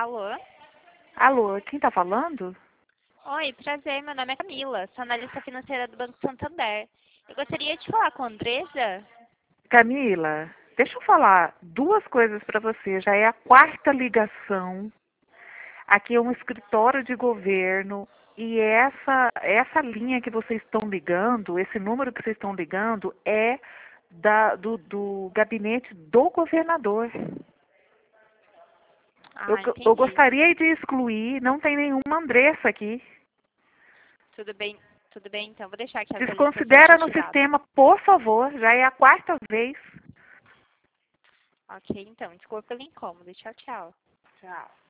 Alô? Alô, quem tá falando? Oi, prazer, meu nome é Camila, sou analista financeira do Banco Santander. Eu gostaria de falar com a Andressa. Camila, deixa eu falar duas coisas para você. Já é a quarta ligação. Aqui é um escritório de governo e essa linha que vocês estão ligando, esse número que vocês estão ligando é do gabinete do governador. Eu Entendi. gostaria de excluir, não tem nenhuma Andressa aqui. Tudo bem, então vou deixar aqui a atualização Desconsidera de no dados. sistema, por favor. Já é a quarta vez. Ok, então, desculpa pelo incômodo. Tchau, tchau. Tchau.